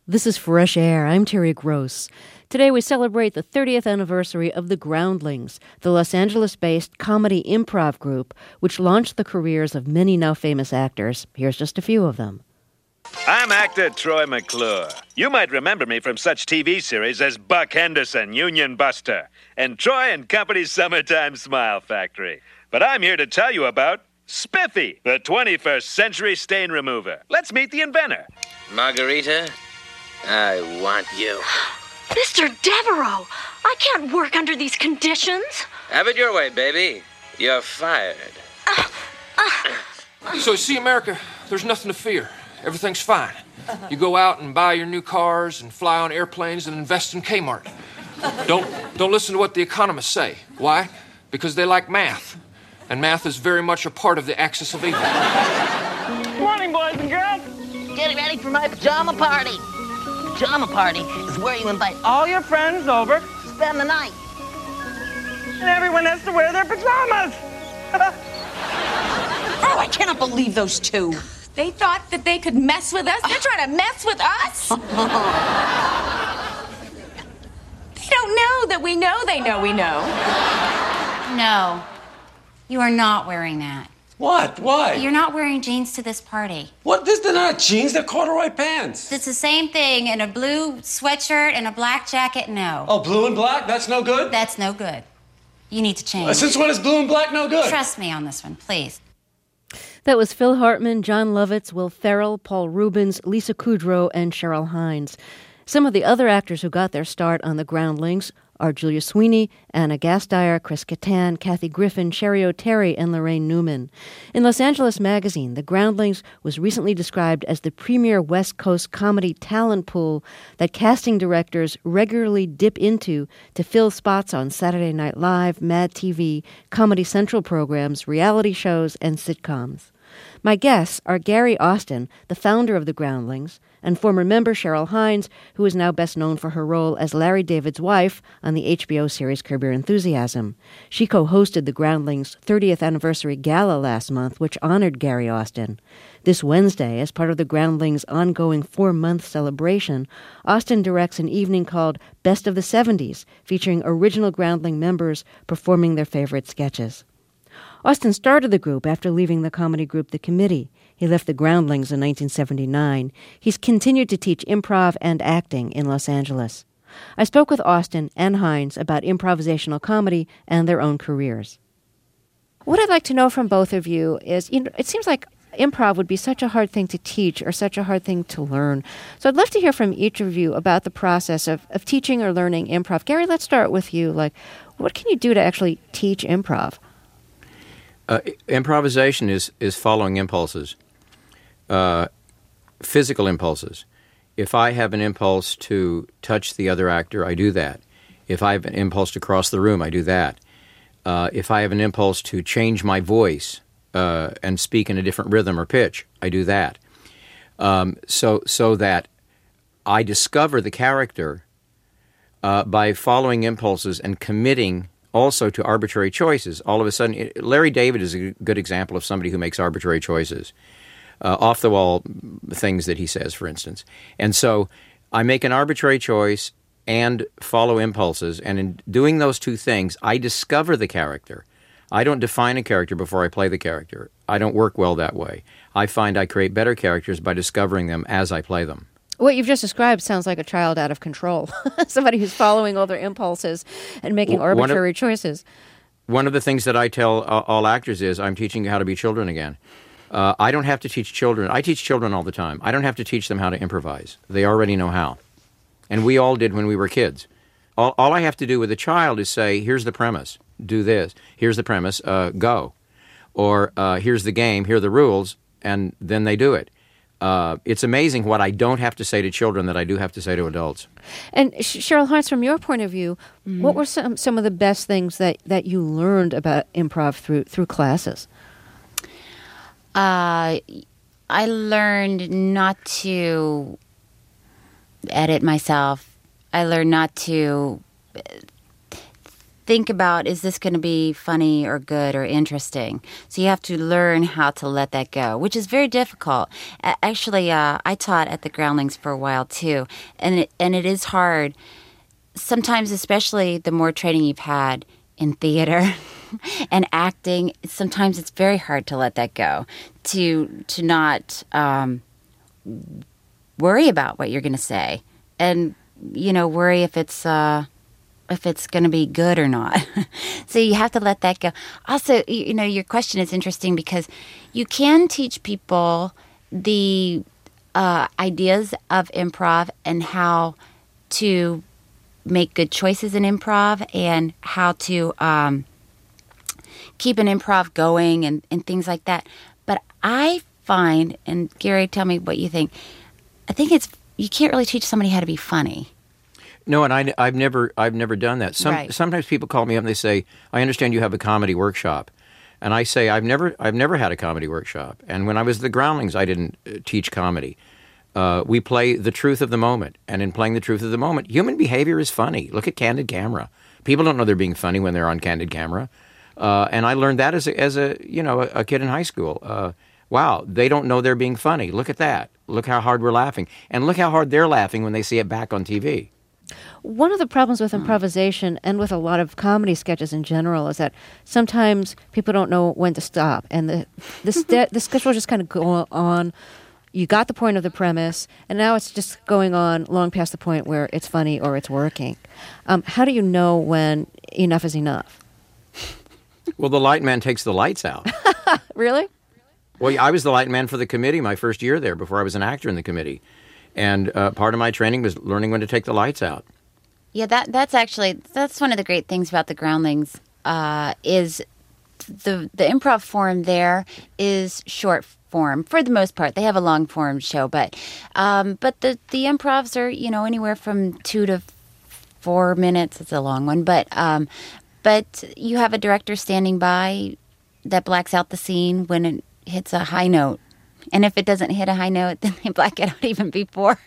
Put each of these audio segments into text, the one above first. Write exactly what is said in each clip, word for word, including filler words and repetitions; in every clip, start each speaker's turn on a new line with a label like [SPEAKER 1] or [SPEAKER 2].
[SPEAKER 1] This is Fresh Air. I'm Terry Gross. Today we celebrate the thirtieth anniversary of the Groundlings, the Los Angeles-based comedy improv group which launched the careers of many now famous actors. Here's just a few of them.
[SPEAKER 2] I'm actor Troy McClure. You might remember me from such T V series as Buck Henderson, Union Buster, and Troy and Company's Summertime Smile Factory. But I'm here to tell you about Spiffy, the twenty-first century stain remover. Let's meet the inventor.
[SPEAKER 3] Margarita, I want you.
[SPEAKER 4] Mister Devereaux, I can't work under these conditions.
[SPEAKER 3] Have it your way, baby. You're fired.
[SPEAKER 4] Uh, uh,
[SPEAKER 5] So, see, America, there's nothing to fear. Everything's fine. You go out and buy your new cars and fly on airplanes and invest in Kmart. Don't, don't listen to what the economists say. Why? Because they like math. And math is very much a part of the axis of evil.
[SPEAKER 6] Morning, boys and girls.
[SPEAKER 7] Getting ready for my pajama party. Pajama party is where you invite all
[SPEAKER 6] All your friends over,
[SPEAKER 7] to spend the night.
[SPEAKER 6] and everyone has to wear their pajamas.
[SPEAKER 8] Oh, I cannot believe those two.
[SPEAKER 9] They thought that they could mess with us? They're trying to mess with us? They don't know that we know they know we know.
[SPEAKER 10] No, you are not wearing that.
[SPEAKER 11] What? Why?
[SPEAKER 10] You're not wearing jeans to this party.
[SPEAKER 11] What? This, they're not jeans. They're corduroy pants.
[SPEAKER 10] It's the same thing in a blue sweatshirt and a black jacket. No.
[SPEAKER 11] Oh, blue and black? That's no good?
[SPEAKER 10] That's no good. You need to change.
[SPEAKER 11] Uh, since when is blue and black no good?
[SPEAKER 10] Trust me on this one, please.
[SPEAKER 1] That was Phil Hartman, John Lovitz, Will Ferrell, Paul Rubens, Lisa Kudrow, and Cheryl Hines. Some of the other actors who got their start on the Groundlings are Julia Sweeney, Anna Gasteyer, Chris Kattan, Kathy Griffin, Sherry O'Terry, and Lorraine Newman. In Los Angeles Magazine, The Groundlings was recently described as the premier West Coast comedy talent pool that casting directors regularly dip into to fill spots on Saturday Night Live, Mad T V, Comedy Central programs, reality shows, and sitcoms. My guests are Gary Austin, the founder of the Groundlings, and former member Cheryl Hines, who is now best known for her role as Larry David's wife on the H B O series Curb Your Enthusiasm. She co-hosted the Groundlings' thirtieth anniversary gala last month, which honored Gary Austin. This Wednesday, as part of the Groundlings' ongoing four-month celebration, Austin directs an evening called Best of the seventies, featuring original Groundling members performing their favorite sketches. Austin started the group after leaving the comedy group The Committee. He left the Groundlings in nineteen seventy-nine. He's continued to teach improv and acting in Los Angeles. I spoke with Austin and Hines about improvisational comedy and their own careers. What I'd like to know from both of you is, you know, it seems like improv would be such a hard thing to teach or such a hard thing to learn. So I'd love to hear from each of you about the process of, of teaching or learning improv. Gary, let's start with you. Like, what can you do to actually teach improv?
[SPEAKER 12] Uh, improvisation is, is following impulses, uh, physical impulses. If I have an impulse to touch the other actor, I do that. If I have an impulse to cross the room, I do that. Uh, if I have an impulse to change my voice uh, and speak in a different rhythm or pitch, I do that. Um, so, so that I discover the character uh, by following impulses and committing also to arbitrary choices. All of a sudden, Larry David is a good example of somebody who makes arbitrary choices, uh, off-the-wall things that he says, for instance. And so I make an arbitrary choice and follow impulses, and in doing those two things, I discover the character. I don't define a character before I play the character. I don't work well that way. I find I create better characters by discovering them as I play them.
[SPEAKER 1] What you've just described sounds like a child out of control. Somebody who's following all their impulses and making
[SPEAKER 12] One of-
[SPEAKER 1] arbitrary choices.
[SPEAKER 12] One of the things that I tell uh, all actors is I'm teaching you how to be children again. Uh, I don't have to teach children. I teach children all the time. I don't have to teach them how to improvise. They already know how. And we all did when we were kids. All, all I have to do with a child is say, here's the premise, do this. Here's the premise, uh, go. Or uh, here's the game, here are the rules, and then they do it. Uh, it's amazing what I don't have to say to children that I do have to say to adults.
[SPEAKER 1] And Sh- Cheryl Hines, from your point of view, mm-hmm. what were some, some of the best things that, that you learned about improv through through classes?
[SPEAKER 10] Uh, I learned not to edit myself. I learned not to think about, is this going to be funny or good or interesting? So you have to learn how to let that go, which is very difficult. A- Actually, uh, I taught at the Groundlings for a while too, and it, and it is hard. Sometimes, especially the more training you've had in theater and acting, sometimes it's very hard to let that go, to to not um, worry about what you're going to say, and you know, worry if it's uh, if it's going to be good or not. So you have to let that go. Also, you know, your question is interesting because you can teach people the uh, ideas of improv and how to make good choices in improv and how to um, keep an improv going and, and things like that. But I find, and Gary, tell me what you think, I think it's, you can't really teach somebody how to be funny.
[SPEAKER 12] No, and I, I've never, I've never done that. Some,
[SPEAKER 10] Right.
[SPEAKER 12] Sometimes people call me up and they say, "I understand you have a comedy workshop," and I say, "I've never, I've never had a comedy workshop." And when I was at the Groundlings, I didn't uh, teach comedy. Uh, we play the truth of the moment, and in playing the truth of the moment, human behavior is funny. Look at Candid Camera. People don't know they're being funny when they're on Candid Camera, uh, and I learned that as a, as a you know a, a kid in high school. Uh, wow, they don't know they're being funny. Look at that. Look how hard we're laughing, and look how hard they're laughing when they see it back on T V.
[SPEAKER 1] One of the problems with improvisation and with a lot of comedy sketches in general is that sometimes people don't know when to stop, and the the, st- the sketch will just kind of go on. You got the point of the premise, and now it's just going on long past the point where it's funny or it's working. Um, how do you know when enough is enough?
[SPEAKER 12] Well, the light man takes the lights out.
[SPEAKER 1] Really?
[SPEAKER 12] Well, I was the light man for the committee my first year there before I was an actor in the committee. And uh, part of my training was learning when to take the lights out.
[SPEAKER 10] Yeah, that that's actually, that's one of the great things about the Groundlings uh, is the the improv form there is short form for the most part. They have a long form show, but um, but the, the improvs are, you know, anywhere from two to four minutes. It's a long one, but um, but you have a director standing by that blacks out the scene when it hits a high note. And if it doesn't hit a high note, then they black it out even before.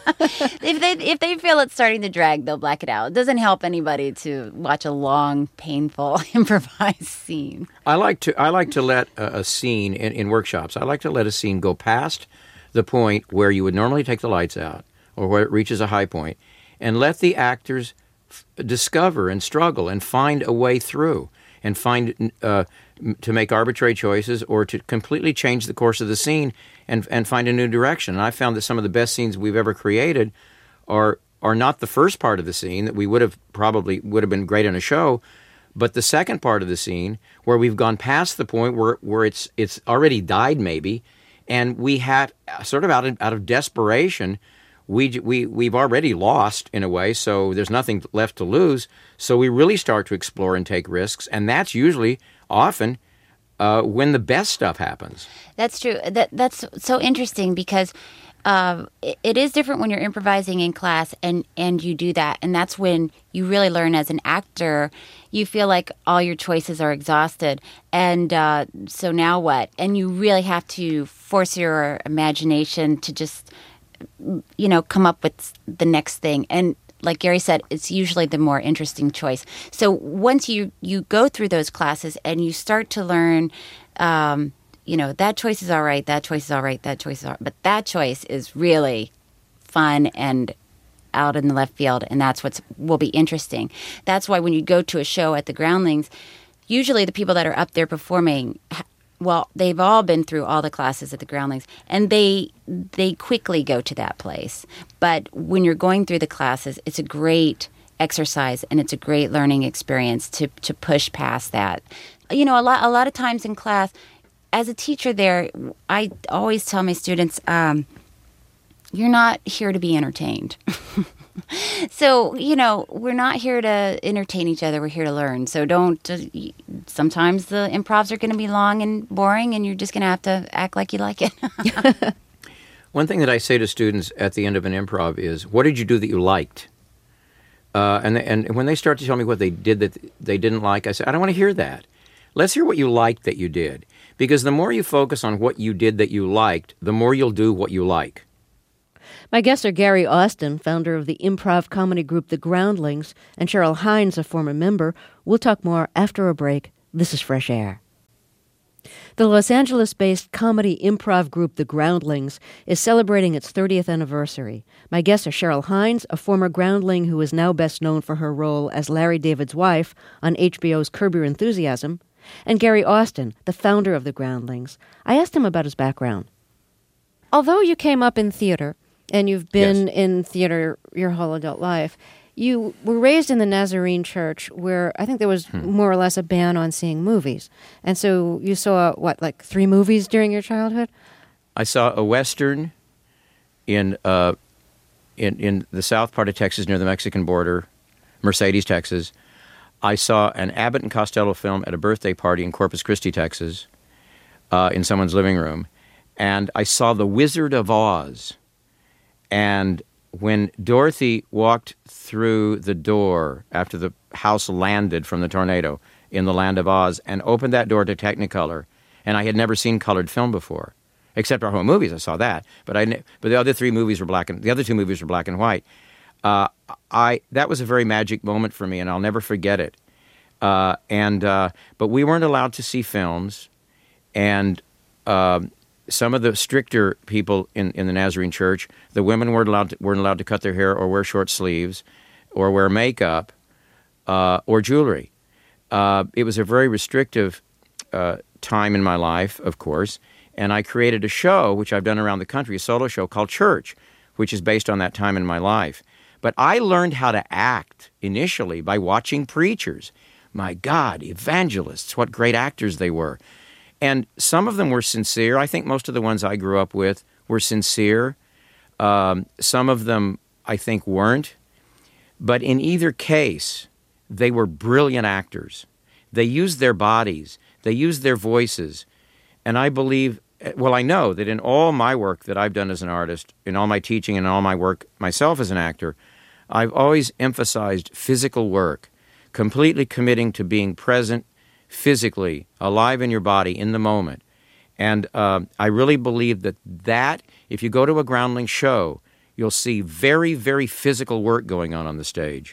[SPEAKER 10] if they if they feel it's starting to drag, they'll black it out. It doesn't help anybody to watch a long, painful, improvised scene.
[SPEAKER 12] I like to I like to let a, a scene in, in workshops. I like to let a scene go past the point where you would normally take the lights out, or where it reaches a high point, and let the actors f- discover and struggle and find a way through, and find. Uh, to make arbitrary choices or to completely change the course of the scene and and find a new direction. And I found that some of the best scenes we've ever created are are not the first part of the scene that we would have probably would have been great in a show, but the second part of the scene where we've gone past the point where where it's it's already died maybe, and we have sort of out of, out of desperation, we we we've already lost in a way, so there's nothing left to lose. So we really start to explore and take risks, and that's usually often uh, when the best stuff happens.
[SPEAKER 10] That's true. That that's so interesting because uh, it, it is different when you're improvising in class and, and you do that. And that's when you really learn as an actor. You feel like all your choices are exhausted. And uh, so now what? And you really have to force your imagination to just, you know, come up with the next thing. And like Gary said, it's usually the more interesting choice. So once you, you go through those classes and you start to learn, um, you know, that choice is all right, that choice is all right, that choice is all right. But that choice is really fun and out in the left field, and that's what will be interesting. That's why when you go to a show at the Groundlings, usually the people that are up there performing, well, they've all been through all the classes at the Groundlings, and they they quickly go to that place. But when you're going through the classes, it's a great exercise, and it's a great learning experience to to push past that. You know, a lot a lot of times in class, as a teacher there, I always tell my students, um, you're not here to be entertained. So, you know, we're not here to entertain each other. We're here to learn. So don't, uh, sometimes the improvs are going to be long and boring, and you're just going to have to act like you like it.
[SPEAKER 12] One thing that I say to students at the end of an improv is, what did you do that you liked? Uh, and, and when they start to tell me what they did that they didn't like, I say, I don't want to hear that. Let's hear what you liked that you did. Because the more you focus on what you did that you liked, the more you'll do what you like.
[SPEAKER 1] My guests are Gary Austin, founder of the improv comedy group The Groundlings, and Cheryl Hines, a former member. We'll talk more after a break. This is Fresh Air. The Los Angeles-based comedy improv group The Groundlings is celebrating its thirtieth anniversary. My guests are Cheryl Hines, a former groundling who is now best known for her role as Larry David's wife on H B O's Curb Your Enthusiasm, and Gary Austin, the founder of The Groundlings. I asked him about his background. Although you came up in theater, and you've been yes. in theater your whole adult life, you were raised in the Nazarene Church where I think there was hmm. more or less a ban on seeing movies. And so you saw, what, like three movies during your childhood?
[SPEAKER 12] I saw a Western in uh, in in the south part of Texas near the Mexican border, Mercedes, Texas. I saw an Abbott and Costello film at a birthday party in Corpus Christi, Texas, uh, in someone's living room. And I saw The Wizard of Oz. And when Dorothy walked through the door after the house landed from the tornado in the land of Oz and opened that door to Technicolor, and I had never seen colored film before, except our home movies, I saw that, but I but the other three movies were black and the other two movies were black and white. Uh, I that was a very magic moment for me, and I'll never forget it. Uh, and uh, but we weren't allowed to see films, and. Uh, Some of the stricter people in, in the Nazarene Church, the women weren't allowed to, weren't allowed to cut their hair or wear short sleeves or wear makeup uh, or jewelry. Uh, it was a very restrictive uh, time in my life, of course, and I created a show, which I've done around the country, a solo show called Church, which is based on that time in my life. But I learned how to act initially by watching preachers. My God, evangelists, what great actors they were. And some of them were sincere. I think most of the ones I grew up with were sincere. Um, some of them, I think, weren't. But in either case, they were brilliant actors. They used their bodies. They used their voices. And I believe, well, I know that in all my work that I've done as an artist, in all my teaching and all my work myself as an actor, I've always emphasized physical work, completely committing to being present, physically, alive in your body, in the moment. And uh, I really believe that that, if you go to a Groundling show, you'll see very, very physical work going on on the stage.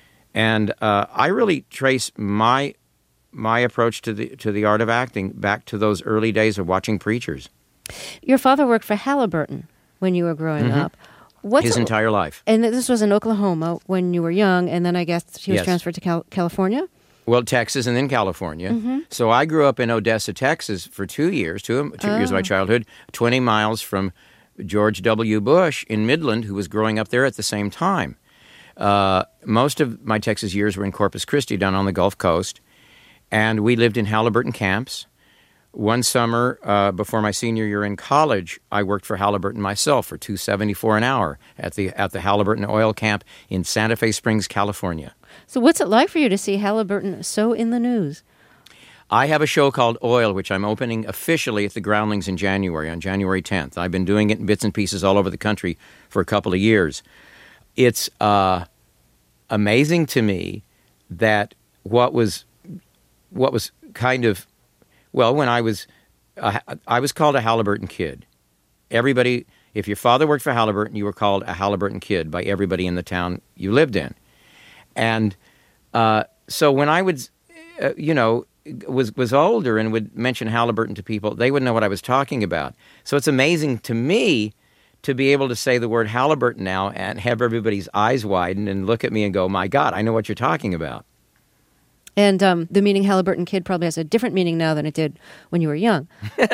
[SPEAKER 12] And uh, I really trace my my approach to the to the art of acting back to those early days of watching preachers.
[SPEAKER 1] Your father worked for Halliburton when you were growing
[SPEAKER 12] mm-hmm.
[SPEAKER 1] up. What's
[SPEAKER 12] His
[SPEAKER 1] it,
[SPEAKER 12] entire life.
[SPEAKER 1] And this was in Oklahoma when you were young, and then I guess he was
[SPEAKER 12] yes.
[SPEAKER 1] transferred to Cal- California?
[SPEAKER 12] Well, Texas and then California.
[SPEAKER 1] Mm-hmm.
[SPEAKER 12] So I grew up in Odessa, Texas for two years, two, two oh. years of my childhood, twenty miles from George W. Bush in Midland, who was growing up there at the same time. Uh, most of my Texas years were in Corpus Christi, down on the Gulf Coast, and we lived in Halliburton camps. One summer, uh, before my senior year in college, I worked for Halliburton myself for two dollars and seventy-four cents an hour at the at the Halliburton Oil Camp in Santa Fe Springs, California.
[SPEAKER 1] So what's it like for you to see Halliburton so in the news?
[SPEAKER 12] I have a show called Oil, which I'm opening officially at the Groundlings in January, on January tenth. I've been doing it in bits and pieces all over the country for a couple of years. It's uh, amazing to me that what was what was kind of, well, when I was, uh, I was called a Halliburton kid. Everybody, if your father worked for Halliburton, you were called a Halliburton kid by everybody in the town you lived in. And uh, so when I would, uh, you know, was was older and would mention Halliburton to people, they would know what I was talking about. So it's amazing to me to be able to say the word Halliburton now and have everybody's eyes widen and look at me and go, my God, I know what you're talking about.
[SPEAKER 1] And um, the meaning Halliburton kid probably has a different meaning now than it did when you were young.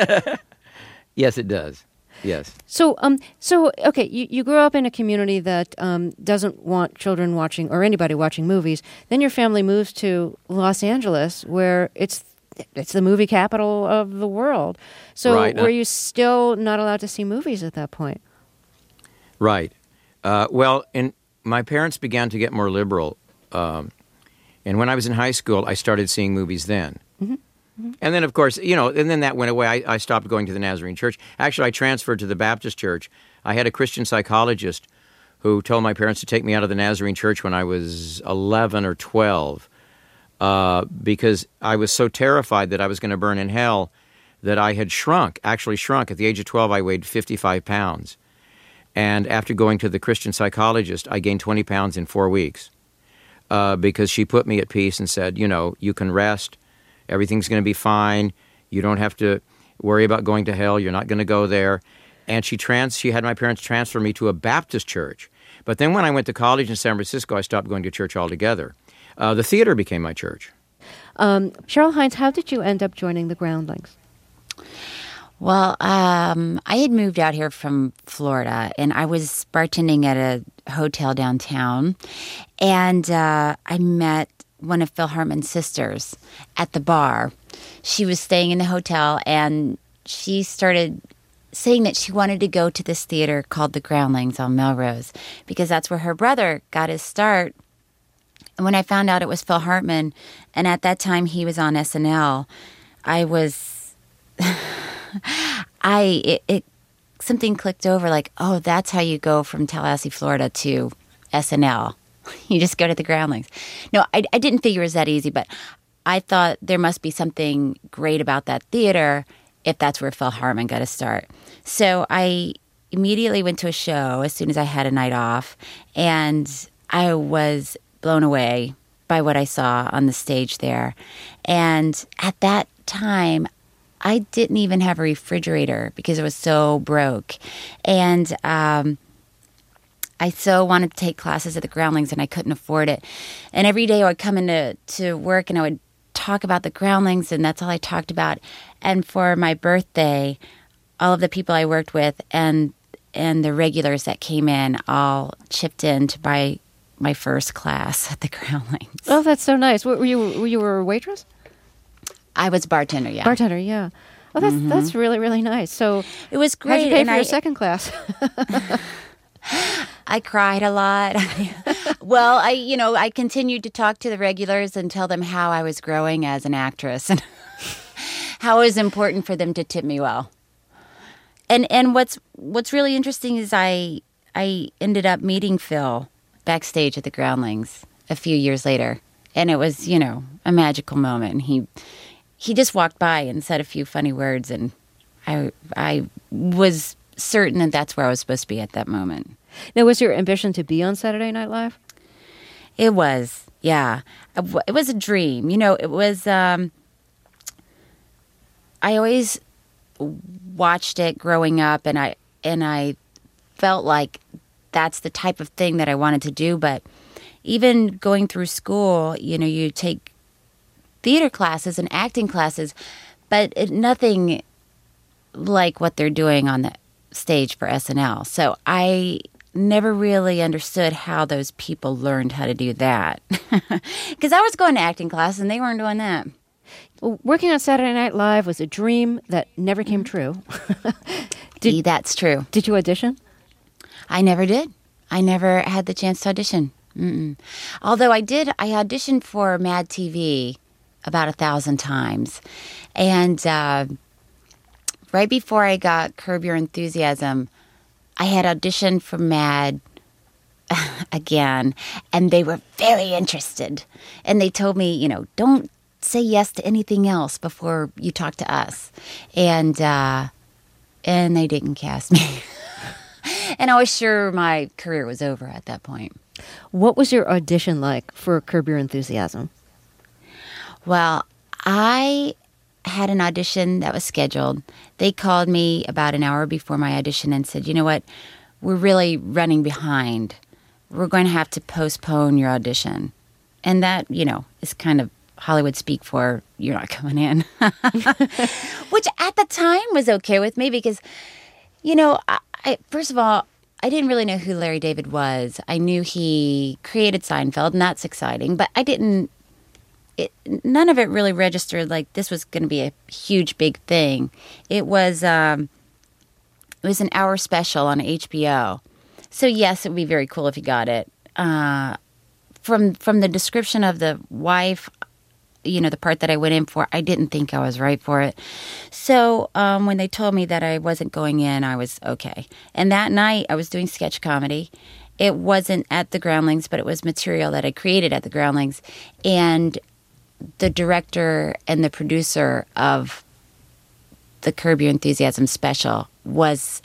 [SPEAKER 12] Yes, it does. Yes.
[SPEAKER 1] So, um, so okay, you, you grew up in a community that um, doesn't want children watching or anybody watching movies. Then your family moves to Los Angeles, where it's it's the movie capital of the world. So,
[SPEAKER 12] right.
[SPEAKER 1] were you still not allowed to see movies at that point?
[SPEAKER 12] Right. Uh, well, and my parents began to get more liberal, um, and when I was in high school, I started seeing movies then.
[SPEAKER 1] Mm-hmm. Mm-hmm.
[SPEAKER 12] And then, of course, you know, and then that went away. I, I stopped going to the Nazarene Church. Actually, I transferred to the Baptist Church. I had a Christian psychologist who told my parents to take me out of the Nazarene Church when I was eleven or twelve uh, because I was so terrified that I was going to burn in hell that I had shrunk, actually shrunk. At the age of twelve, I weighed fifty-five pounds. And after going to the Christian psychologist, I gained twenty pounds in four weeks uh, because she put me at peace and said, you know, you can rest. Everything's going to be fine. You don't have to worry about going to hell. You're not going to go there. And she trans she had my parents transfer me to a Baptist church. But then when I went to college in San Francisco, I stopped going to church altogether. Uh, the theater became my church.
[SPEAKER 1] Um, Cheryl Hines, how did you end up joining the Groundlings?
[SPEAKER 10] Well, um, I had moved out here from Florida, and I was bartending at a hotel downtown, and uh, I met one of Phil Hartman's sisters at the bar. She was staying in the hotel, and she started saying that she wanted to go to this theater called the Groundlings on Melrose, because that's where her brother got his start. And when I found out it was Phil Hartman, and at that time he was on S N L, I was... I it, it something clicked over like, oh, that's how you go from Tallahassee, Florida to S N L. You just go to the Groundlings. No, I, I didn't figure it was that easy, but I thought there must be something great about that theater if that's where Phil Hartman got to start. So I immediately went to a show as soon as I had a night off, and I was blown away by what I saw on the stage there. And at that time, I didn't even have a refrigerator because it was so broke. And um, I so wanted to take classes at the Groundlings, and I couldn't afford it. And every day I would come into to work, and I would talk about the Groundlings, and that's all I talked about. And for my birthday, all of the people I worked with and and the regulars that came in all chipped in to buy my first class at the Groundlings.
[SPEAKER 1] Oh, that's so nice. Were you, were you a waitress?
[SPEAKER 10] I was a bartender, yeah.
[SPEAKER 1] Bartender, yeah. Oh, that's mm-hmm. that's really, really nice. So
[SPEAKER 10] it was great.
[SPEAKER 1] How'd you pay
[SPEAKER 10] and
[SPEAKER 1] for
[SPEAKER 10] I,
[SPEAKER 1] your second class?
[SPEAKER 10] I cried a lot. Well, I, you know, I continued to talk to the regulars and tell them how I was growing as an actress and how it was important for them to tip me well. And and what's what's really interesting is I I ended up meeting Phil backstage at the Groundlings a few years later, and it was, you know, a magical moment. And he he just walked by and said a few funny words, and I I was certain that that's where I was supposed to be at that moment.
[SPEAKER 1] Now, was your ambition to be on Saturday Night Live?
[SPEAKER 10] It was, yeah. It was a dream. You know, it was, um, I always watched it growing up, and I and I felt like that's the type of thing that I wanted to do. But even going through school, you know, you take theater classes and acting classes, but it, nothing like what they're doing on the stage for S N L. So I never really understood how those people learned how to do that. Because I was going to acting class and they weren't doing that.
[SPEAKER 1] Well, working on Saturday Night Live was a dream that never came true.
[SPEAKER 10] did, That's true.
[SPEAKER 1] Did you audition?
[SPEAKER 10] I never did. I never had the chance to audition. Mm-mm. Although I did, I auditioned for Mad T V about a thousand times. And uh, right before I got Curb Your Enthusiasm, I had auditioned for Mad again, and they were very interested. And they told me, you know, don't say yes to anything else before you talk to us. And uh, and they didn't cast me. And I was sure my career was over at that point.
[SPEAKER 1] What was your audition like for Curb Your Enthusiasm?
[SPEAKER 10] Well, I had an audition that was scheduled. They called me about an hour before my audition and said, you know what, we're really running behind. We're going to have to postpone your audition. And that, you know, is kind of Hollywood speak for you're not coming in. Which at the time was okay with me because, you know, I, I, first of all, I didn't really know who Larry David was. I knew he created Seinfeld, and that's exciting, but I didn't, it, none of it really registered like this was going to be a huge, big thing. It was, um, it was an hour special on H B O. So yes, it would be very cool if you got it. Uh, from from the description of the wife, you know, the part that I went in for, I didn't think I was right for it. So um, when they told me that I wasn't going in, I was okay. And that night, I was doing sketch comedy. It wasn't at the Groundlings, but it was material that I created at the Groundlings. And the director and the producer of the Curb Your Enthusiasm special was at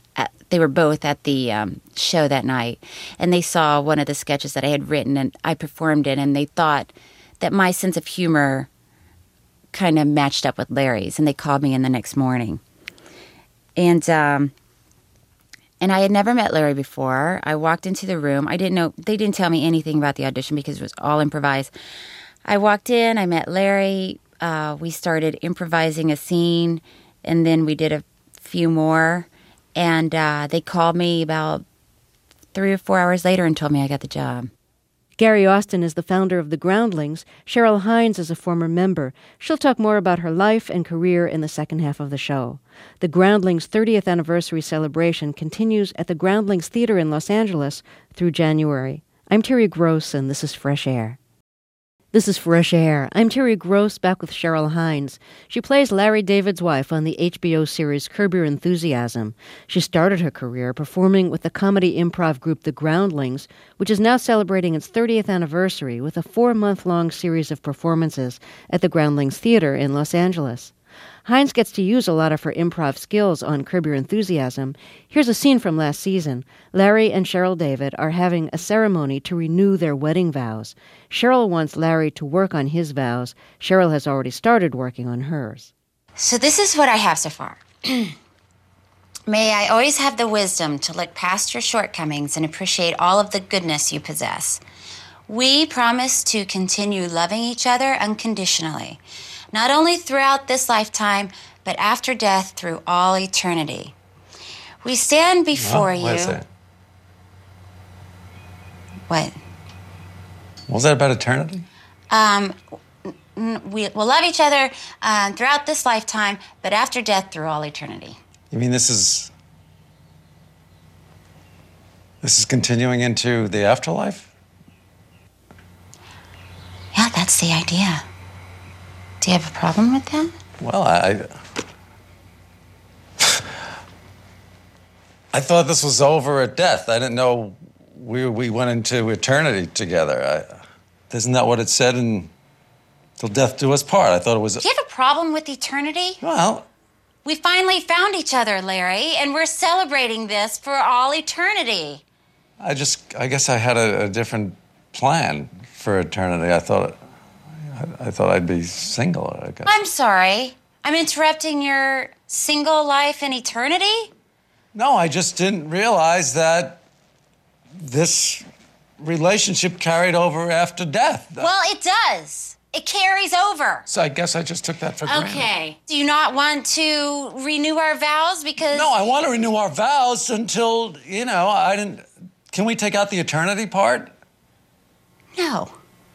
[SPEAKER 10] they were both at the um, show that night, and they saw one of the sketches that I had written, and I performed it, and they thought that my sense of humor kind of matched up with Larry's, and they called me in the next morning. And um, and I had never met Larry before. I walked into the room. I didn't know, they didn't tell me anything about the audition because it was all improvised. I walked in, I met Larry, uh, we started improvising a scene, and then we did a few more, and uh, they called me about three or four hours later and told me I got the job.
[SPEAKER 1] Gary Austin is the founder of the Groundlings. Cheryl Hines is a former member. She'll talk more about her life and career in the second half of the show. The Groundlings' thirtieth anniversary celebration continues at the Groundlings Theater in Los Angeles through January. I'm Terry Gross, and this is Fresh Air. This is Fresh Air. I'm Terry Gross, back with Cheryl Hines. She plays Larry David's wife on the H B O series Curb Your Enthusiasm. She started her career performing with the comedy improv group The Groundlings, which is now celebrating its thirtieth anniversary with a four-month-long series of performances at the Groundlings Theater in Los Angeles. Hines gets to use a lot of her improv skills on Curb Your Enthusiasm. Here's a scene from last season. Larry and Cheryl David are having a ceremony to renew their wedding vows. Cheryl wants Larry to work on his vows. Cheryl has already started working on hers.
[SPEAKER 10] So this is what I have so far. May I always have the wisdom to look past your shortcomings and appreciate all of the goodness you possess. We promise to continue loving each other unconditionally, not only throughout this lifetime, but after death through all eternity. We stand before
[SPEAKER 11] oh,
[SPEAKER 10] you.
[SPEAKER 11] Is that?
[SPEAKER 10] What?
[SPEAKER 11] What was that about eternity?
[SPEAKER 10] Um, n- we will love each other uh, throughout this lifetime, but after death through all eternity.
[SPEAKER 11] You mean this is... This is continuing into the afterlife?
[SPEAKER 10] Yeah, that's the idea. Do you have a problem with that?
[SPEAKER 11] Well, I... I thought this was over at death. I didn't know we we went into eternity together. I, isn't that what it said in Till Death Do Us Part? I thought it was...
[SPEAKER 10] Do you have a problem with eternity?
[SPEAKER 11] Well...
[SPEAKER 10] We finally found each other, Larry, and we're celebrating this for all eternity.
[SPEAKER 11] I just... I guess I had a, a different plan for eternity. I thought... I, I thought I'd be single, I guess.
[SPEAKER 10] I'm sorry. I'm interrupting your single life in eternity?
[SPEAKER 11] No, I just didn't realize that this relationship carried over after death.
[SPEAKER 10] Well, it does. It carries over.
[SPEAKER 11] So I guess I just took that for granted.
[SPEAKER 10] Okay. Do you not want to renew our vows because...
[SPEAKER 11] No, I want to renew our vows until, you know, I didn't... Can we take out the eternity part?
[SPEAKER 10] No.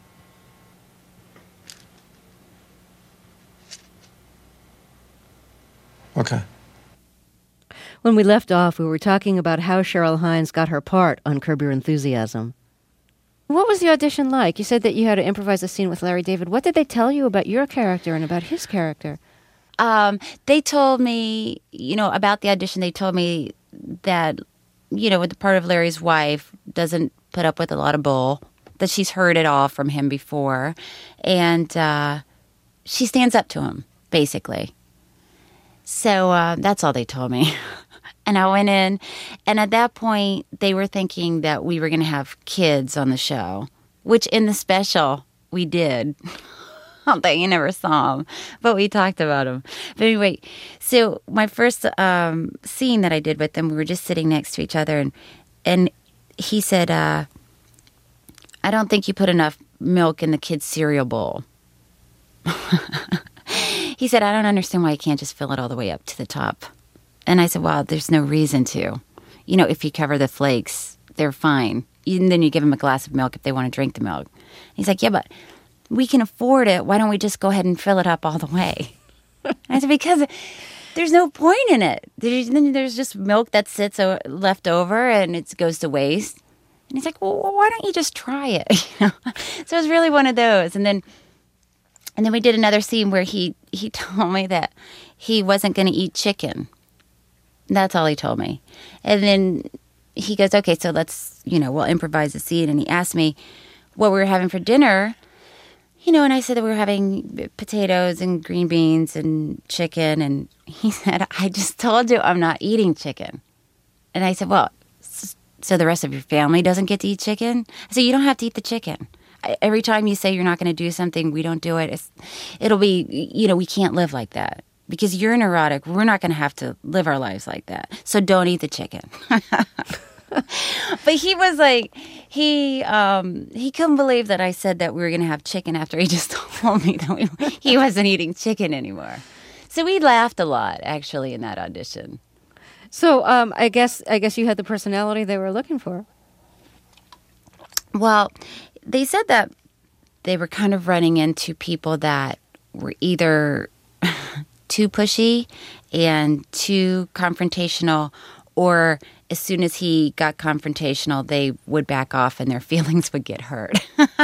[SPEAKER 11] Okay.
[SPEAKER 1] When we left off, we were talking about how Cheryl Hines got her part on Curb Your Enthusiasm. What was the audition like? You said that you had to improvise a scene with Larry David. What did they tell you about your character and about his character?
[SPEAKER 10] Um, they told me, you know, about the audition, they told me that, you know, with the part of Larry's wife, doesn't put up with a lot of bull, that she's heard it all from him before, and uh, she stands up to him, basically. So uh, that's all they told me. And I went in, and at that point, they were thinking that we were going to have kids on the show, which in the special, we did. Although you never saw them, but we talked about them. But anyway, so my first um, scene that I did with them, we were just sitting next to each other, and and he said, uh, I don't think you put enough milk in the kid's cereal bowl. He said, I don't understand why you can't just fill it all the way up to the top. And I said, well, there's no reason to. You know, if you cover the flakes, they're fine. And then you give them a glass of milk if they want to drink the milk. He's like, yeah, but we can afford it. Why don't we just go ahead and fill it up all the way? I said, because there's no point in it. There's, there's just milk that sits left over and it goes to waste. And he's like, well, why don't you just try it? You know? So it was really one of those. And then and then we did another scene where he, he told me that he wasn't going to eat chicken. That's all he told me. And then he goes, okay, so let's, you know, we'll improvise a scene. And he asked me what we were having for dinner. You know, and I said that we were having potatoes and green beans and chicken. And he said, I just told you I'm not eating chicken. And I said, well, so the rest of your family doesn't get to eat chicken? I said, you don't have to eat the chicken. Every time you say you're not going to do something, we don't do it. It's, it'll be, you know, we can't live like that. Because you're neurotic, we're not going to have to live our lives like that. So don't eat the chicken. But he was like, he um, he couldn't believe that I said that we were going to have chicken after he just told me that we, he wasn't eating chicken anymore. So we laughed a lot, actually, in that audition.
[SPEAKER 1] So um, I guess I guess you had the personality they were looking for.
[SPEAKER 10] Well, they said that they were kind of running into people that were either too pushy and too confrontational, or as soon as he got confrontational, they would back off and their feelings would get hurt.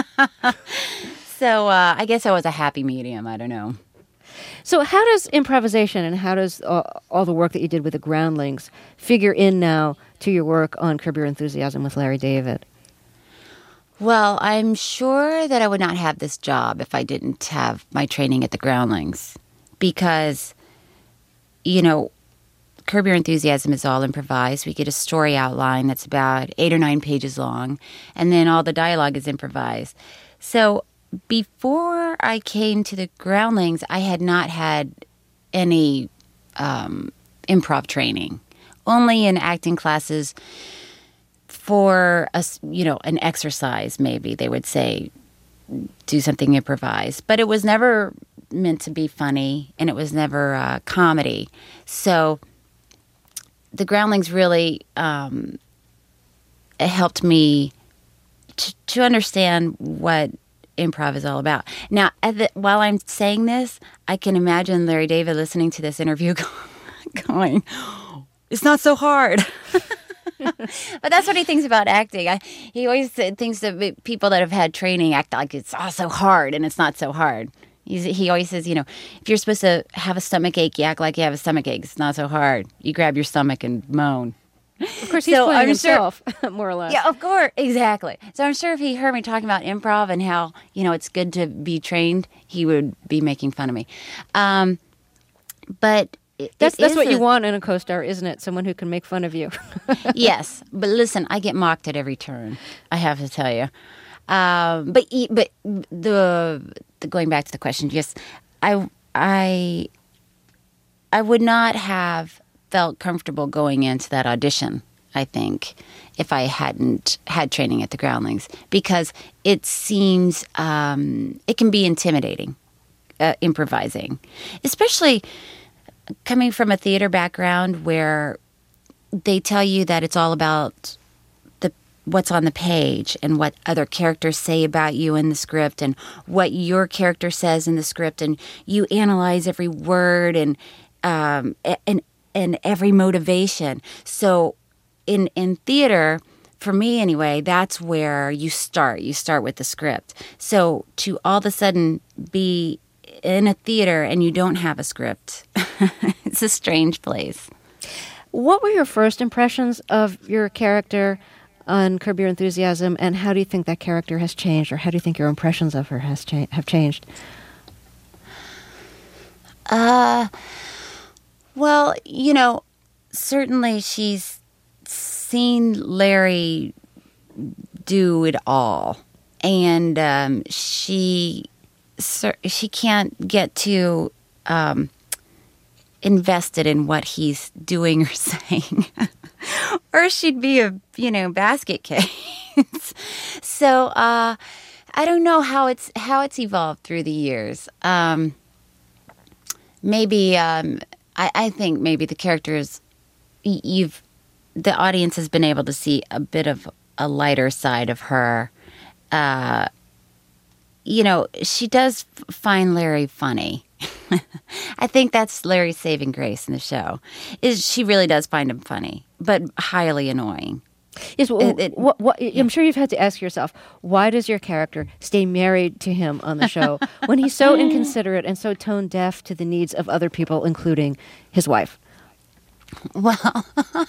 [SPEAKER 10] So uh, I guess I was a happy medium. I don't know.
[SPEAKER 1] So how does improvisation and how does uh, all the work that you did with the Groundlings figure in now to your work on Curb Your Enthusiasm with Larry David?
[SPEAKER 10] Well, I'm sure that I would not have this job if I didn't have my training at the Groundlings. Because, you know, Curb Your Enthusiasm is all improvised. We get a story outline that's about eight or nine pages long, and then all the dialogue is improvised. So before I came to the Groundlings, I had not had any um, improv training, only in acting classes for a, you know, an exercise. Maybe they would say do something improvised, but it was never meant to be funny, and it was never uh, comedy. So the Groundlings really um, it helped me to, to understand what improv is all about. Now, at the, while I'm saying this, I can imagine Larry David listening to this interview going, it's not so hard. But that's what he thinks about acting. I, he always thinks that people that have had training act like it's all so hard, and it's not so hard. He's, he always says, you know, if you're supposed to have a stomach ache, you act like you have a stomach ache. It's not so hard. You grab your stomach and moan.
[SPEAKER 1] Of course, he's
[SPEAKER 10] so
[SPEAKER 1] playing
[SPEAKER 10] I'm
[SPEAKER 1] himself,
[SPEAKER 10] sure,
[SPEAKER 1] more or less.
[SPEAKER 10] Yeah, of course. Exactly. So I'm sure if he heard me talking about improv and how, you know, it's good to be trained, he would be making fun of me. Um, but it,
[SPEAKER 1] that's
[SPEAKER 10] it
[SPEAKER 1] that's what
[SPEAKER 10] a,
[SPEAKER 1] you want in a co-star, isn't it? Someone who can make fun of you.
[SPEAKER 10] Yes. But listen, I get mocked at every turn, I have to tell you. Um, but but the, the going back to the question, yes, I I I would not have felt comfortable going into that audition, I think, if I hadn't had training at the Groundlings, because it seems um, it can be intimidating, uh, improvising, especially coming from a theater background where they tell you that it's all about the what's on the page and what other characters say about you in the script and what your character says in the script, and you analyze every word and um, and and every motivation. So in in theater, for me anyway, that's where you start. You start with the script. So to all of a sudden be in a theater and you don't have a script, it's a strange place.
[SPEAKER 1] What were your first impressions of your character on Curb Your Enthusiasm, and how do you think that character has changed, or how do you think your impressions of her has cha- have changed?
[SPEAKER 10] Uh, well, you know, certainly she's seen Larry do it all, and um, she she can't get too um, invested in what he's doing or saying, or she'd be a you know basket case. So uh, I don't know how it's how it's evolved through the years. Um, maybe um, I, I think maybe the characters you've the audience has been able to see a bit of a lighter side of her. Uh, you know, she does find Larry funny. I think that's Larry's saving grace in the show. Is she really does find him funny, but highly annoying.
[SPEAKER 1] Yes, well, it, it, what, what, yeah. I'm sure you've had to ask yourself, why does your character stay married to him on the show when he's so inconsiderate and so tone deaf to the needs of other people, including his wife?
[SPEAKER 10] Well,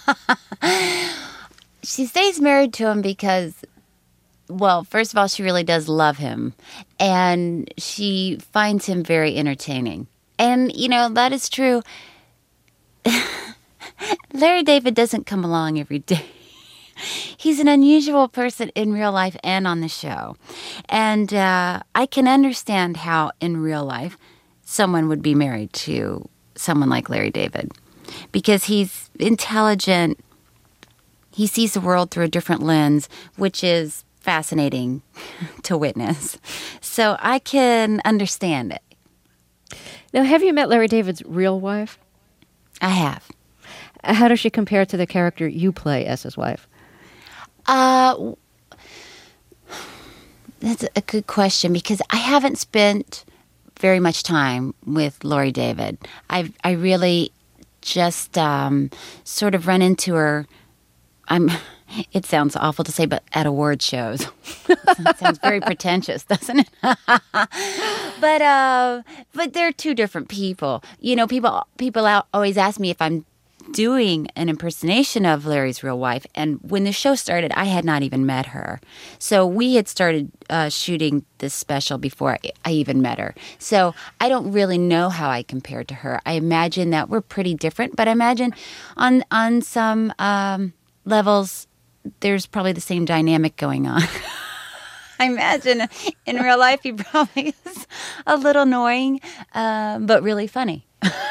[SPEAKER 10] she stays married to him because, well, first of all, she really does love him, and she finds him very entertaining. And, you know, that is true. Larry David doesn't come along every day. He's an unusual person in real life and on the show. And uh, I can understand how in real life someone would be married to someone like Larry David, because he's intelligent. He sees the world through a different lens, which is fascinating to witness. So I can understand it.
[SPEAKER 1] Now, have you met Larry David's real wife?
[SPEAKER 10] I have.
[SPEAKER 1] How does she compare to the character you play as his wife?
[SPEAKER 10] Uh, that's a good question, because I haven't spent very much time with Laurie David. I I really just um, sort of run into her. I'm. It sounds awful to say, but at award shows. It sounds very pretentious, doesn't it? but uh, but they're two different people. You know, people people out always ask me if I'm doing an impersonation of Larry's real wife. And when the show started, I had not even met her. So we had started uh, shooting this special before I, I even met her. So I don't really know how I compared to her. I imagine that we're pretty different, but I imagine on, on some um, levels, there's probably the same dynamic going on. I imagine in real life he probably is a little annoying, uh, but really funny.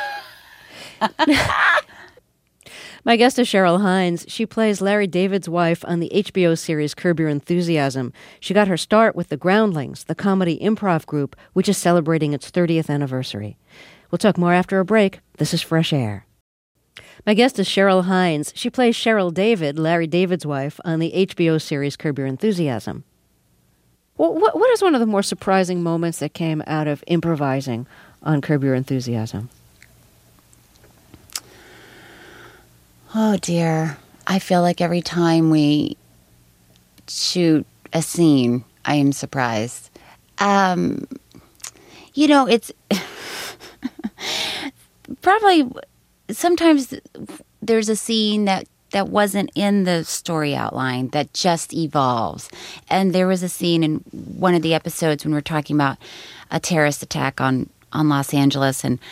[SPEAKER 1] My guest is Cheryl Hines. She plays Larry David's wife on the H B O series Curb Your Enthusiasm. She got her start with the Groundlings, the comedy improv group, which is celebrating its thirtieth anniversary. We'll talk more after a break. This is Fresh Air. My guest is Cheryl Hines. She plays Cheryl David, Larry David's wife, on the H B O series Curb Your Enthusiasm. Well, what, what is one of the more surprising moments that came out of improvising on Curb Your Enthusiasm?
[SPEAKER 10] Oh, dear. I feel like every time we shoot a scene, I am surprised. Um, you know, it's probably sometimes there's a scene that, that wasn't in the story outline that just evolves. And there was a scene in one of the episodes when we were talking about a terrorist attack on, on Los Angeles, and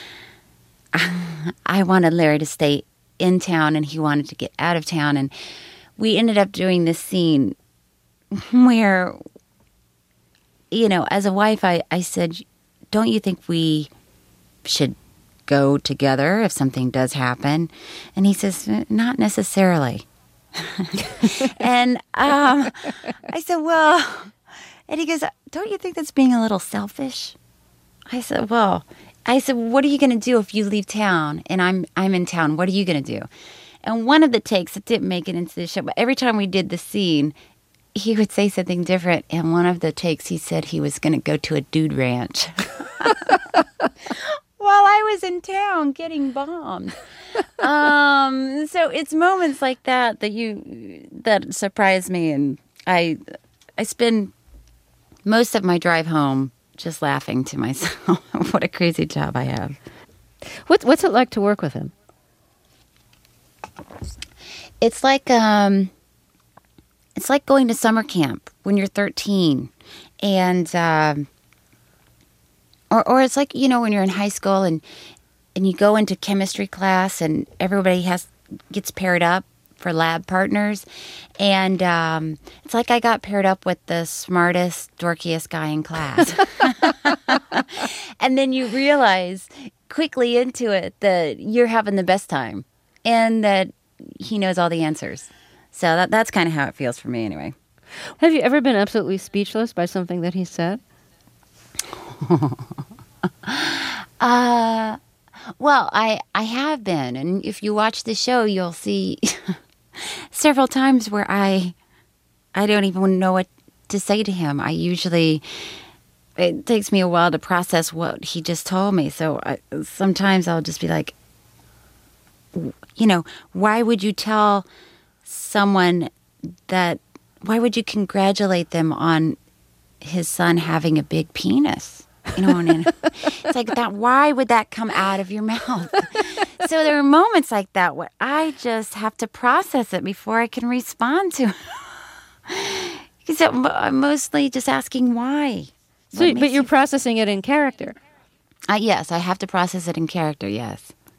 [SPEAKER 10] I wanted Larry to stay in town and he wanted to get out of town, and we ended up doing this scene where, you know, as a wife, I, I said, don't you think we should go together if something does happen? And he says, not necessarily. And um, I said, well, and he goes, don't you think that's being a little selfish? I said, well, I said, what are you going to do if you leave town and I'm I'm in town? What are you going to do? And one of the takes, it didn't make it into the show, but every time we did the scene, he would say something different. And one of the takes, he said he was going to go to a dude ranch while I was in town getting bombed. um, so it's moments like that that you that surprise me, and I I spend most of my drive home just laughing to myself. What a crazy job I have.
[SPEAKER 1] What's what's it like to work with him?
[SPEAKER 10] It's like um, it's like going to summer camp when you're thirteen, and um, or or it's like, you know, when you're in high school and and you go into chemistry class and everybody has gets paired up for lab partners, and um, it's like I got paired up with the smartest, dorkiest guy in class. And then you realize quickly into it that you're having the best time and that he knows all the answers. So that that's kind of how it feels for me anyway.
[SPEAKER 1] Have you ever been absolutely speechless by something that he said?
[SPEAKER 10] uh, well, I, I have been. And if you watch the show, you'll see several times where I I don't even know what to say to him. I usually, it takes me a while to process what he just told me. So I, sometimes I'll just be like, you know, why would you tell someone that, why would you congratulate them on his son having a big penis? You know, and it's like that. Why would that come out of your mouth? So there are moments like that where I just have to process it before I can respond to it. Because I'm mostly just asking why.
[SPEAKER 1] So, but you're you... processing it in character.
[SPEAKER 10] Uh, yes, I have to process it in character, yes.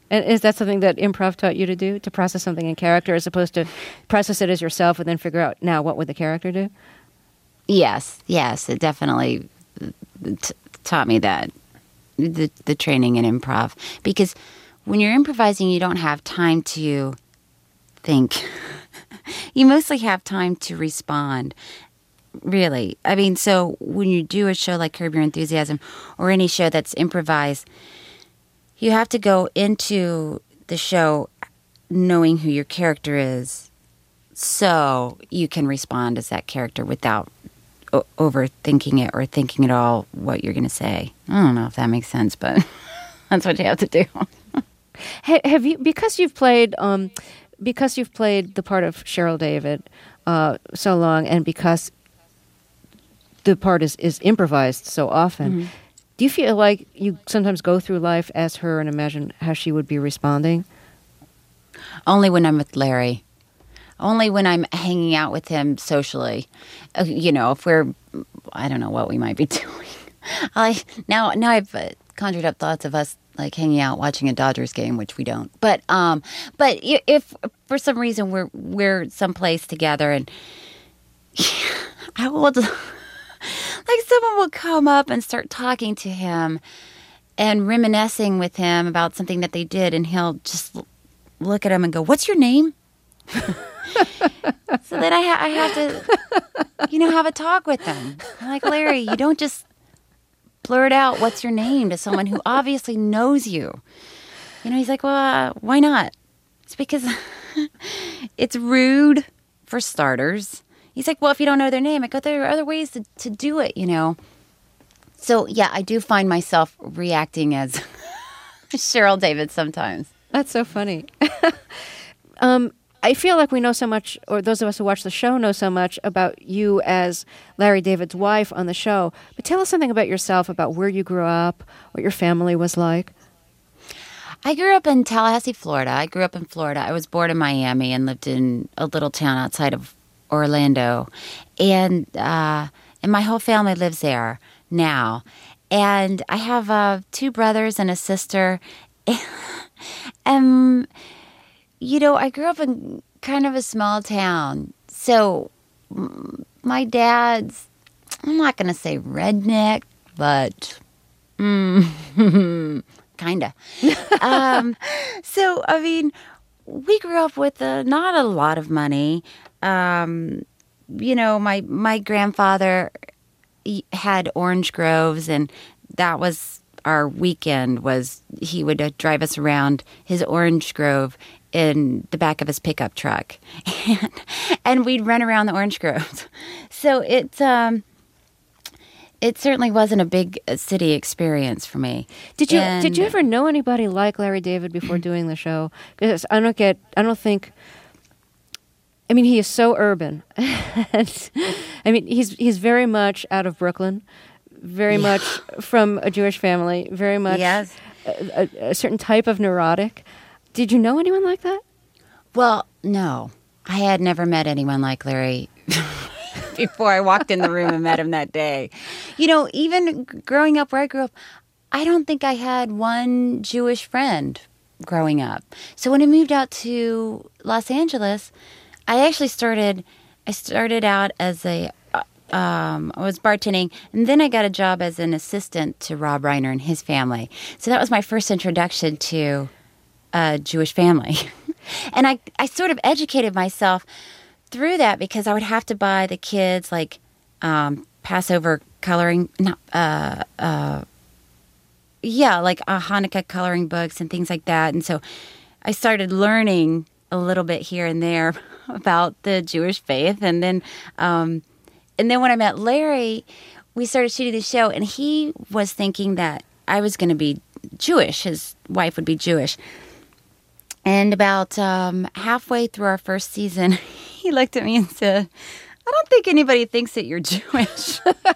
[SPEAKER 1] And is that something that improv taught you to do, to process something in character as opposed to process it as yourself and then figure out, now, what would the character do?
[SPEAKER 10] Yes, yes, it definitely t- taught me that, the, the training in improv. Because when you're improvising, you don't have time to think. You mostly have time to respond, really. I mean, so when you do a show like Curb Your Enthusiasm or any show that's improvised, you have to go into the show knowing who your character is so you can respond as that character without o- overthinking it or thinking at all what you're going to say. I don't know if that makes sense, but that's what you have to do.
[SPEAKER 1] Have you, because you've played, um, because you've played the part of Cheryl David uh, so long, and because the part is, is improvised so often, mm-hmm. do you feel like you sometimes go through life as her and imagine how she would be responding?
[SPEAKER 10] Only when I'm with Larry. Only when I'm hanging out with him socially. Uh, you know, if we're, I don't know what we might be doing. I now now I've uh, conjured up thoughts of us like hanging out watching a Dodgers game, which we don't. But um, but if for some reason we're we're someplace together and I will. Just, like someone will come up and start talking to him and reminiscing with him about something that they did, and he'll just l- look at him and go, "What's your name?" So then I, ha- I have to, you know, have a talk with him. I'm like, Larry, you don't just blurt out "What's your name" to someone who obviously knows you. You know, he's like, "Well, uh, why not?" It's because it's rude, for starters. He's like, well, if you don't know their name, I go, there are other ways to, to do it, you know. So, yeah, I do find myself reacting as Cheryl David sometimes.
[SPEAKER 1] That's so funny. um, I feel like we know so much, or those of us who watch the show know so much about you as Larry David's wife on the show. But tell us something about yourself, about where you grew up, what your family was like.
[SPEAKER 10] I grew up in Tallahassee, Florida. I grew up in Florida. I was born in Miami and lived in a little town outside of Orlando, and uh, and my whole family lives there now. And I have uh, two brothers and a sister. And, you know, I grew up in kind of a small town. So my dad's, I'm not going to say redneck, but mm, kind of. um, so, I mean, we grew up with uh, not a lot of money. Um, you know, my, my grandfather had orange groves, and that was our weekend. Was he would uh, drive us around his orange grove in the back of his pickup truck, and, and we'd run around the orange groves. So it um, it certainly wasn't a big city experience for me.
[SPEAKER 1] Did you
[SPEAKER 10] and,
[SPEAKER 1] did you ever know anybody like Larry David before doing the show? Because I don't get, I don't think. I mean, he is so urban. and, I mean, he's he's very much out of Brooklyn, very yeah. much from a Jewish family, very much
[SPEAKER 10] yes.
[SPEAKER 1] a, a, a certain type of neurotic. Did you know anyone like that?
[SPEAKER 10] Well, no. I had never met anyone like Larry before I walked in the room and met him that day. You know, even growing up where I grew up, I don't think I had one Jewish friend growing up. So when I moved out to Los Angeles, I actually started, I started out as a, um, I was bartending, and then I got a job as an assistant to Rob Reiner and his family. So that was my first introduction to a Jewish family. And I, I sort of educated myself through that because I would have to buy the kids, like, um, Passover coloring, not, uh, uh, yeah, like uh, Hanukkah coloring books and things like that. And so I started learning a little bit here and there about the Jewish faith. And then um, and then when I met Larry, we started shooting the show, and he was thinking that I was going to be Jewish. His wife would be Jewish. And about um, halfway through our first season, he looked at me and said, I don't think anybody thinks that you're Jewish.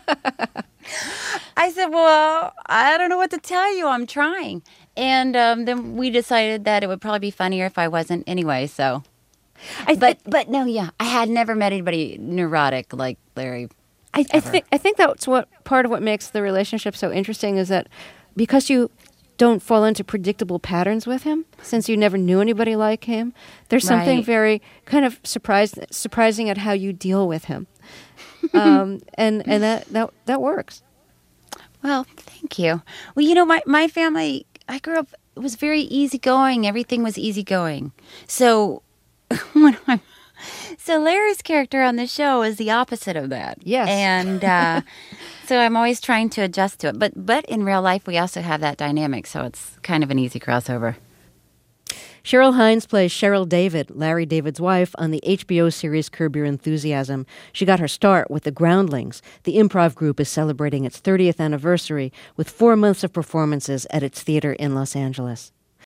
[SPEAKER 10] I said, well, I don't know what to tell you. I'm trying. And um, then we decided that it would probably be funnier if I wasn't anyway, so... I th- but but no, yeah, I had never met anybody neurotic like Larry.
[SPEAKER 1] I, I think I think that's what part of what makes the relationship so interesting is that because you don't fall into predictable patterns with him, since you never knew anybody like him. There's something
[SPEAKER 10] Right.
[SPEAKER 1] very kind of surprised, surprising at how you deal with him. um, and and that, that, that works.
[SPEAKER 10] Well, thank you. Well, you know, my, my family, I grew up, it was very easygoing. Everything was easygoing. So when I'm, so Larry's character on the show is the opposite of that.
[SPEAKER 1] Yes.
[SPEAKER 10] And uh, so I'm always trying to adjust to it. But but in real life, we also have that dynamic, so it's kind of an easy crossover.
[SPEAKER 1] Cheryl Hines plays Cheryl David, Larry David's wife, on the H B O series Curb Your Enthusiasm. She got her start with The Groundlings. The improv group is celebrating its thirtieth anniversary with four months of performances at its theater in Los Angeles.